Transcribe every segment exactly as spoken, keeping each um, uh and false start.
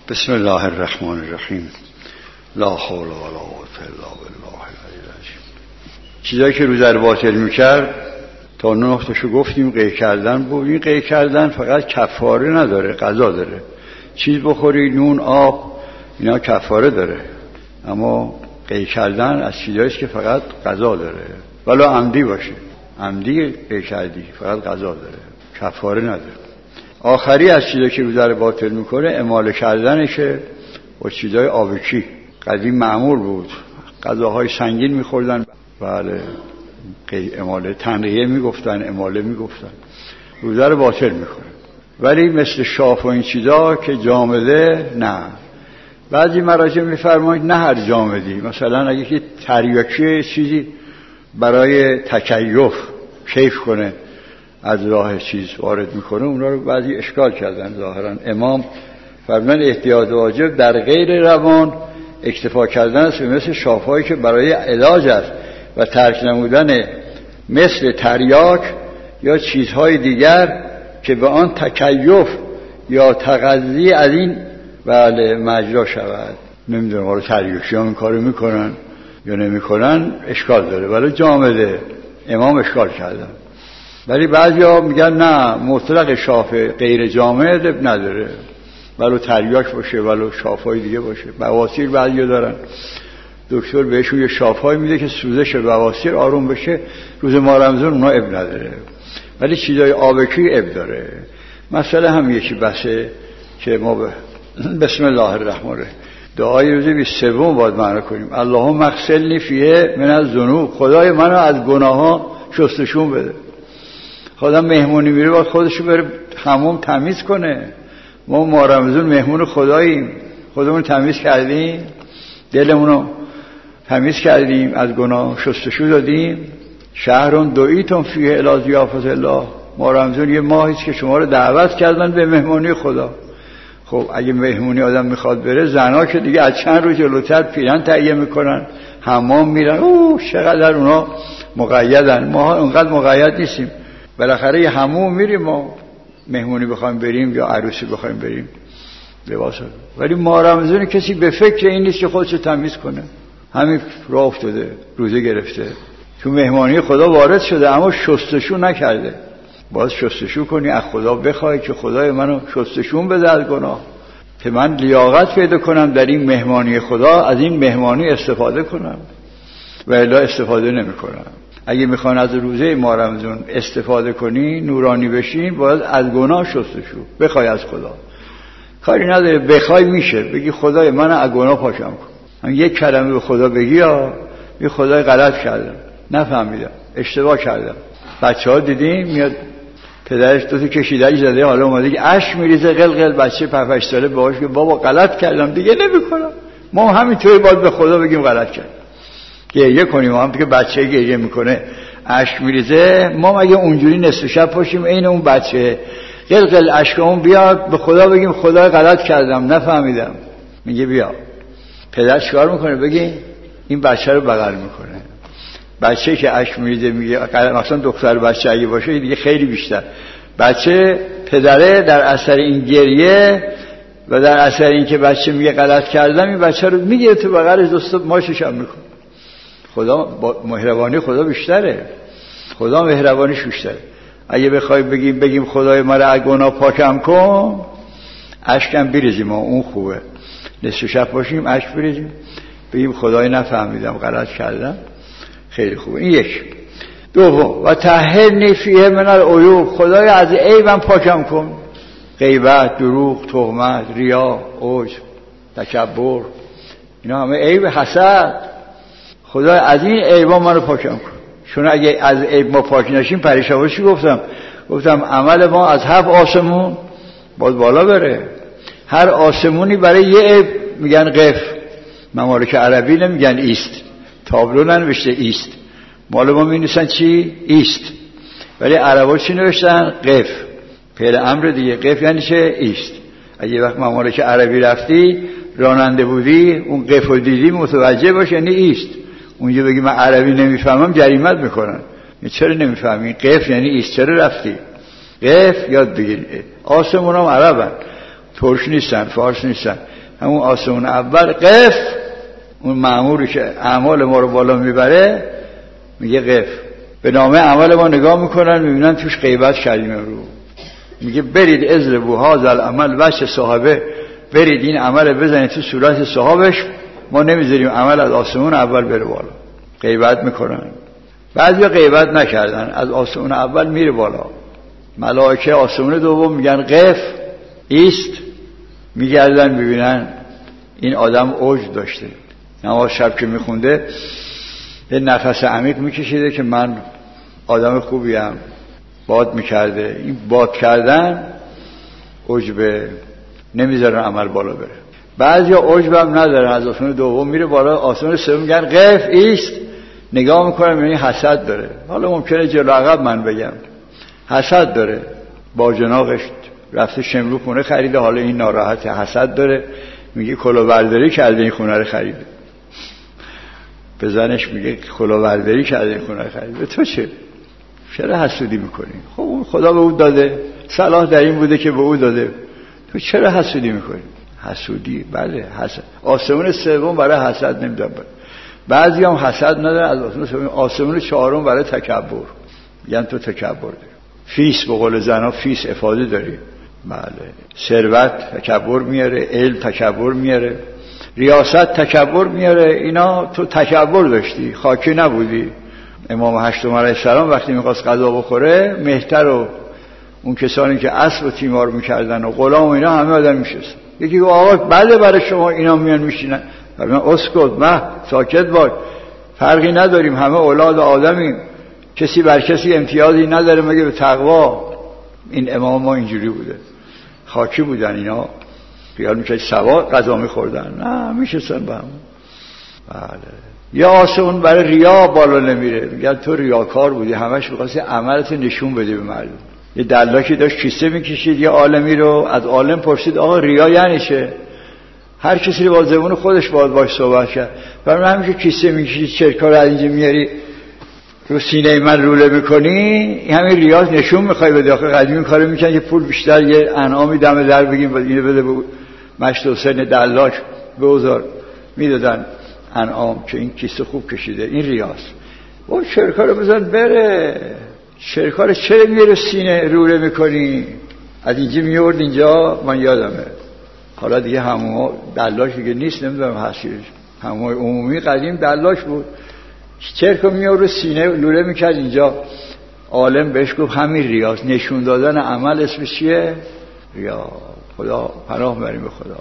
بسم الله الرحمن الرحیم. لا حول ولا قوة الا بالله العلی العظیم. چیزایی که رو در باطل میکرد تا نه تاشو گفتیم. قی کردن بود. این قی کردن فقط کفاره نداره، قضا داره. چیز بخوری، نون، آب، اینا کفاره داره، اما قی کردن از چیزایی که فقط قضا داره، ولی عمدی باشه. عمدی قی کردی فقط قضا داره، کفاره نداره. آخری از چیزایی که رو در باطل میکنه اماله کردنشه و چیزای آبکی. قدیم معمول بود، غذاهای سنگین میخوردن، بله، اماله تنقیه میگفتن، اماله میگفتن. رو در باطل میکنه. ولی مثل شاف و این چیزا که جامده نه. بعضی مراجع میفرمایند نه هر جامدی، مثلا اگه که تریاکی چیزی برای تکیف کیف کنه از راه چیز وارد میکنه، اونا رو بعضی اشکال کردن. ظاهرا امام فرمان احتیاط واجب در غیر روان اکتفا کردن است، مثل شافهایی که برای علاج است و ترک نمودن مثل تریاک یا چیزهای دیگر که به آن تکیف یا تغذی از این بله مجرا شود. نمیدونم حالا تریاکی هم این کارو میکنن یا نمیکنن، اشکال داره. ولی جامده امام اشکال کردن. ولی بعضیا میگن نه، مطلق شافه غیر جامد نداره، ولو تریاک باشه ولو شافهای دیگه باشه. بواسیر بعضیا دارن، دکتر بهشون یه شافهای میده که سوزش بواسیر آروم بشه. روز ما رمضان اونا اب نداره، ولی چیزای آبکی اب داره. مسئله هم یکی بسه که ما به بسم الله الرحمن الرحیم دعای روز بیست و سوم باید معنی کنیم. اللهم اغسلنی فیه من الذنوب. خدای منو از گناه‌ها شستشون بده. خدا مهمونی میره باید خودشو بره حموم تمیز کنه. ما ما رمضان مهمون خداییم، خودمون تمیز کردیم، دلمونو تمیز کردیم، از گناه شستشو دادیم. شهرون دویتون فیه الی ضیافت الله. ما رمضان یه ماهیست که شما رو دعوت کردن به مهمونی خدا. خب اگه مهمونی آدم میخواد بره، زنا که دیگه از چند روز جلوتر پیرن تهیه میکنن، حمام میرن. اوه چقدر اونا مقیدن، ما اونقدر مقید نیستیم. بالاخره یه حموم میریم، ما مهمونی بخوایم بریم یا عروسی بخوایم بریم لباس. ولی ما رمضان کسی به فکر این نیست که خودشو تمیز کنه، همین راه افتاده، روزه گرفته، تو مهمانی خدا وارد شده اما شستشو نکرده. باید شستشو کنی، از خدا بخوای که خدای منو شستشون بده از گناه، که من لیاقت پیدا کنم در این مهمانی خدا، از این مهمانی استفاده کنم، و الا استفاده نمی کنم. اگه میخوان از روزه ما رمضان استفاده کنی، نورانی بشین، باید از گناه شستشو بخوای از خدا. کاری نداره بخوای میشه، بگی خدای من از گناه پاکم کن. هم یک کلمه به خدا بگی، یا بگی خدای غلط کردم، نفهمیدم، اشتباه کردم. بچه ها دیدیم میاد پدرش دوتا کشیده‌اش زده، حالا اومده که اشک میریزه قلقل، بچه پنج هشت ساله باهاش که بابا غلط کردم دیگه نمیکنم. ما همینطوری باید به خدا بگیم غلط کردم، گریه کنیم. ما هم که بچه گریه میکنه اشک میریزه، ما مگه اونجوری نصف شب پاشیم عین اون بچه قلقل اشکمون بیاد به خدا بگیم خدا غلط کردم نفهمیدم؟ میگه بیا. پدر چیکار میکنه؟ بگی این بچه رو بغل میکنه. بچه که اشک میریزه میگه، مثلا دختر بچه اگه باشه دیگه خیلی بیشتر. بچه پدره در اثر این گریه و در اثر این که بچه میگه غلط کردم، این بچه رو میگه تو بغلش، دوست ماشش هم میکنه. خدا با مهربانی خدا بیشتره، خدا مهربانیش بیشتره. اگه بخوای بگیم بگیم خدای ما رو از گناه پاکم کن، اشکم بریزیم، اون خوبه. نصف شب باشیم اشک بریزیم، بگیم خدای نفهمیدم غلط کردم، خیلی خوبه. این یک. دوم و طهرنی فیه من العیوب. خدای از عیبم پاکم کن. غیبت، دروغ، تهمت، ریا، عجب، تکبر، اینا همه عیب. حسد. خدای از این عیبا منو پاکم کن. چون اگه از عیب ما پاک نشیم، پریشانی گفتم گفتم عمل ما از هفت آسمون باید بالا بره. هر آسمونی برای یه عیب میگن قف. ممالک عربی نمیگن ایست، تابلو ننوشته ایست، مال ما می‌نویسن چی؟ ایست. ولی عربا چی نوشتن؟ قف. فعل امر دیگه. قف یعنی چه؟ ایست. اگه وقت ممالک عربی رفتی راننده بودی، اون قف رو دیدی متوجه باش، یعنی ایست. اونجا بگی من عربی نمیفهمم، جریمت میکنن. چرا نمیفهمی؟ قف یعنی ایست. چرا رفتی؟ قف یاد بگیر. آسمون هم عربن، ترش نیستن، فارس نیستن. همون آسمون اول قف، اون مأموری که اعمال ما رو بالا میبره میگه قف. به نامه عمل ما نگاه میکنن میبینن توش غیبت کردیم رو، میگه برید اضربوا هذا العمل وجه صاحبه، برید این عمل بزنید تو صورت صاحبش، ما نمیذاریم عمل از آسمون اول بره بالا. غیبت میکنن. بعضیا غیبت نکردن، از آسمون اول میره بالا. ملائکه آسمون دوم میگن قف، ایست، میگردن ببینن این آدم اوج داشته، نماز شب که میخونده یه نفس عمیق میکشیده که من آدم خوبیم، باد میکرده. این باد کردن عجبه، نمیذارن عمل بالا بره. بعضیا عجب هم ندارن، از آسمون دوم میره بالا، آسمون سوم میگن قف، ایست، نگاه میکنم یعنی حسد داره. حالا ممکنه جلو عقب من بگم حسد داره، با جناقش رفته شمرو خونه خریده، حالا این ناراحت حسد داره، میگه کلاهبرداری کرده این خونه رو خریده. به زنش میگه کلاهبرداری کرده این خونه رو خریده. تو چه؟ چرا حسودی میکنی؟ خب اون خدا به او داده، صلاح در این بوده که به او داده، تو چرا حسودی میکنی؟ حسودی، بله حسد. آسمون سوم برای حسد نمیدونم، بعضی هم حسد نداره، از آسمون سوم. آسمون چهارم برای تکبر، میگن تو تکبر داری، فیس، به قول زنا فیس افاده داری. بله، ثروت تکبر میاره، علم تکبر میاره، ریاست تکبر میاره. اینا تو تکبر داشتی، خاکی نبودی. امام هشتم علیه السلام وقتی میخواست غذا بخوره، مهتر و اون کسانی که اسب و تیمار میکردن و غلام و اینا همه آدم میشستن. یکی گفت آقا بله برای شما اینا میان میشینن، من اسکت، من ساکت باش، فرقی نداریم، همه اولاد آدمیم، کسی بر کسی امتیازی نداره مگه به تقوا. این امام ما اینجوری بوده، خاکی بودن اینا، خیال میشه سواد غذا میخوردن، نه میشستن با هم. بله. یا آسمون برای ریا بالا نمیره، میگن تو ریاکار بودی، همش می‌خواستی عملت نشون بدی به مردم. یه دلاکی داشت کیسه میکشید، یه عالمی رو از عالم پرسید آقا ریا یعنی چه؟ هر کسی رو با زبون خودش باید باش صحبت کرد. برای من همیشه کیسه میکشید، چرکا رو از اینجا میاری رو سینه من روله میکنی، همین ریاض نشون میخوای بده. آخه قدیمی کارو میکنن که پول بیشتر یه انعامی دم در بگیم اینو بده به مشت حسین دلاک بگذار، میدادن انعام که این کیسه خوب کشیده، این ریاض. او چرکا رو بزن بره، چرکا رو چرا میاره سینه روله میکنی؟ از اینجا میورد اینجا، من یادمه. حالا دیگه همون دلاک دیگه نیست، نمیدونم هستیش، همون عمومی قدیم دلاک بود، چرکو میور رو سینه لوله میکرد اینجا. عالم بهش گفت همین ریاض، نشون دادن عمل اسمش چیه؟ ریا. خدا پناه بریم به خدا.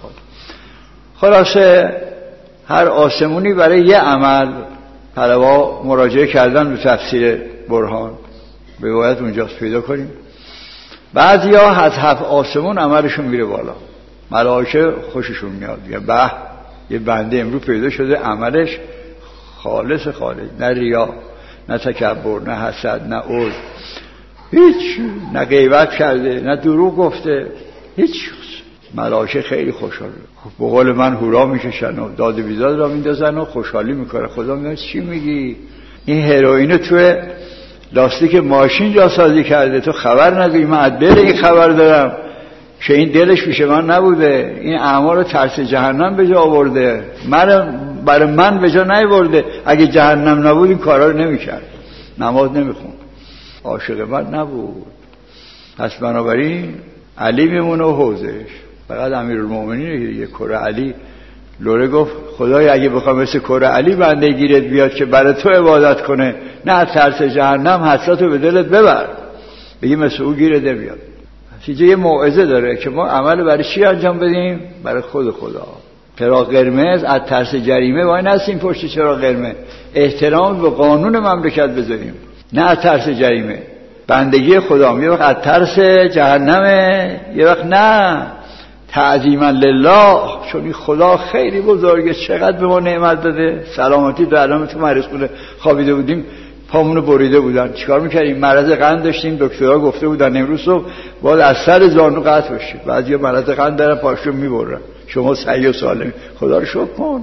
خلاصه هر آسمونی برای یه عمل طلبا مراجعه کردن به تفسیر برهان، به باید اونجاست پیدا کنیم. بعضیا از هفت آسمون عملشون میره بالا، ملائکه خوششون میاد، یا به یه بنده امروز پیدا شده عملش خالص خالص، نه ریا، نه تکبر، نه حسد، نه عجب، هیچ، نه غیبت کرده، نه دروغ گفته، هیچ. ملائکه خیلی خوشحاله، به قول من هورا میکشن و داد و بیداد را میندازن و خوشحالی میکنه. خدا میگه چی میگی؟ این هروئین توی لاستیک ماشین جاسازی کرده، تو خبر نداری؟ من از دل این خبر دارم که این دلش پیش من نبوده، این اعمال رو ترس جهنم به جا آورده، من برای من به جا نیاورده. اگه جهنم نبود این کارا رو نمیکرد، نماز نمیخوند، عاشق من نبود. پس بنابراین علی میمونه و حوزش. فقط امیرالمومنین یه کره علی لوره گفت خدای اگه بخوام مثل کره علی بنده گیرت بیاد که برای تو عبادت کنه، نه از ترس جهنم حسرتو به دلت ببر، بگی مثل او گیرت بیاد. چیزی یه موعظه داره که ما عمل برای چی انجام بدیم؟ برای خود خدا. چراغ قرمز از ترس جریمه وای نستیم پشت چراغ قرمز، احترام به قانون مملکت بذاریم، نه از ترس جریمه. بندگی خدا یه وقت از ترس جهنمه، یه وقت نه، تعظیما لله، چون این خدا خیلی بزرگه، چقدر به ما نعمت داده. سلامتی در علامت تو مریض خونه خوابیده بودیم، پامونو بریده بودن، چیکار میکردیم؟ مرض قند داشتیم، دکترها گفته بودن امروز صبح باید از سر زانو قطع بشه. بعضیا مرض قند دارن پاشو میبرن، شما صحیح و سالم، خدا رو شکر کن.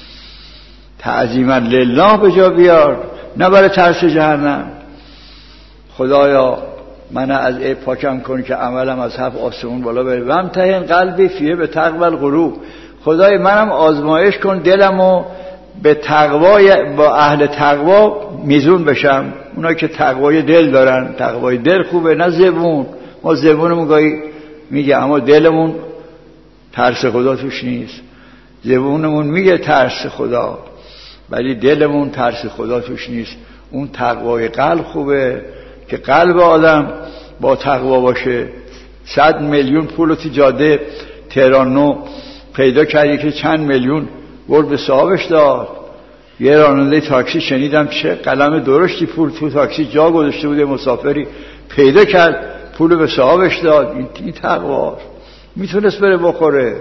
تعظیما لله به جا بیار، نه برای ترس جهنم. خدایا من از عیب پاکم کن که عملم از هفت آسمون بالا بره. و امتحن قلبی فیه به تقبل غروب. خدای منم آزمایش کن دلمو به تقوای با اهل تقوا میزون بشم، اونا که تقوای دل دارن. تقوای دل خوبه نه زبون. ما زبونمون گاهی میگه اما دلمون ترس خدا توش نیست. زبونمون میگه ترس خدا ولی دلمون ترس خدا توش نیست. اون تقوای قلب خوبه که قلب آدم با تقوا باشه. صد میلیون پول تو جاده تهران نو پیدا کردی که چند میلیون برد به صاحبش داد. یه راننده تاکسی شنیدم چه قلم درشتی پول تو تاکسی جا گذاشته بوده، مسافری پیدا کرد پول به صاحبش داد. این, این تقوا میتونست بره بخوره.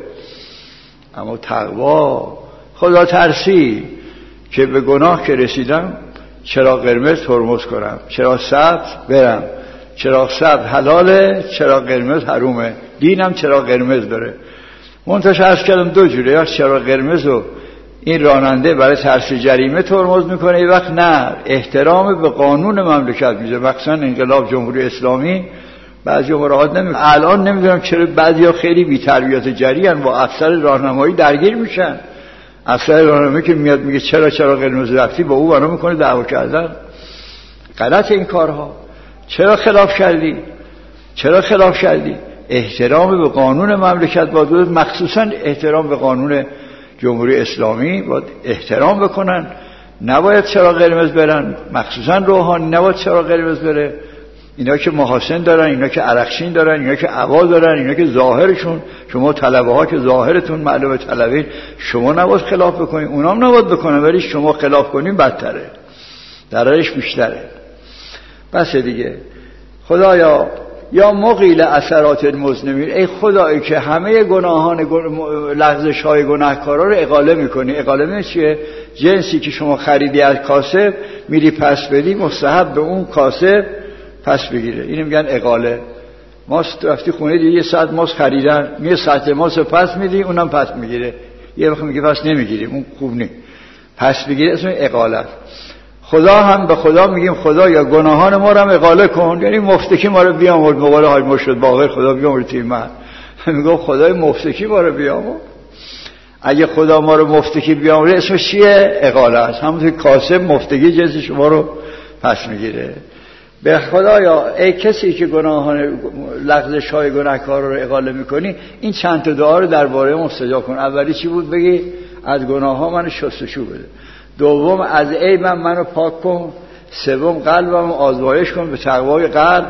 اما تقوا خدا ترسی که به گناه که رسیدم چراغ قرمز ترمز کنم، چراغ سبز برم. چراغ سبز حلاله، چراغ قرمز حرومه. دینم چراغ قرمز بره. منتش عرض کردم دو جوره، یا چراغ قرمز رو این راننده برای ترس جریمه ترمز میکنه، یه وقت نه احترام به قانون مملکت میذاره. مثلا انقلاب جمهوری اسلامی بعضی مراعات نمیکنه. الان نمیدونم چرا بعضیا خیلی بی تربیت جریان با افسر راهنمایی درگیر میشن. افسر راهنمایی که میاد میگه چرا چرا قرمز رفتی، با او بنا میکنه دعوا کردن. غلط این کارها. چرا خلاف کردی؟ چرا خلاف کردی؟ احترام به قانون مملکت باید، مخصوصا احترام به قانون جمهوری اسلامی باید احترام بکنن. نباید چراغ قرمز برن، مخصوصا روحانی نباید چراغ قرمز بره. اینا که محاسن دارن، اینا که عرقچین دارن، اینا که عوا دارن، اینا که ظاهرشون، شما طلبه ها که ظاهرتون معلومه طلبین، شما نباید خلاف بکنین، اونام نباید بکنن، ولی شما خلاف کنین بدتره، ضررش بیشتره. بس دیگه. خدایا یا مقیل اثرات المذنبین، ای خدایی که همه گناهان لغزش های گناهکارا رو اقاله میکنی. اقاله چیه؟ جنسی که شما خریدی از کاسب میری پس بدی، مستحب به اون کاسب پس بگیره. اینو میگن اقاله. ماست رفتی خونه دیگه یه ساعت ماست خریدن، میگه ساعت ماست پس میدی، اونم پس میگیره. یه وقت میگه پس نمیگیریم، اون خوب نیست. پس بگیره اسم اقاله. خدا هم به خدا میگیم خدا یا گناهان ما رو هم اقاله کن، یعنی مفتکی ما رو بیامرد. مقاله های مرشد باقر خدا بیامرد تیم من میگم خدای مفتکی ما رو بیامرد. اگه خدا ما رو مفتکی بیامرد اسمش چیه؟ اقاله است. همونطور کاسب مفتکی جنس شما رو پس میگیره. به خدایا ای کسی که گناهان لغزش های گناهکار رو اقاله میکنی، این چند تا دعا رو درباره مستجاب کن. اولی چی بود؟ بگی از گناه ها منو شستشو بده. دوم از عیبم منو پاک کن. سوم قلبم آزمایش کن به تقوای قلب.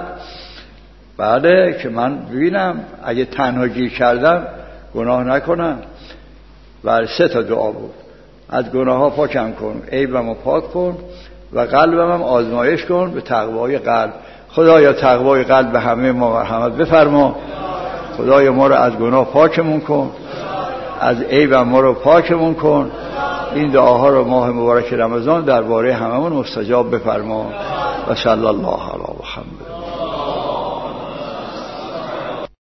بعده که من ببینم اگه تنها گیر کردم گناه نکنم. و سه تا دعا بود. از گناه ها پاکم کن، عیبم رو پاک کن و قلبم هم آزمایش کن به تقوای قلب. خدایا تقوای قلب به همه ما مرحمت بفرما. خدایا ما رو از گناه پاکمون کن، از عیبم ما رو پاکمون کن. این دعاها رو ماه مبارک رمضان درباره هممون مستجاب بفرما. و صلی الله علیه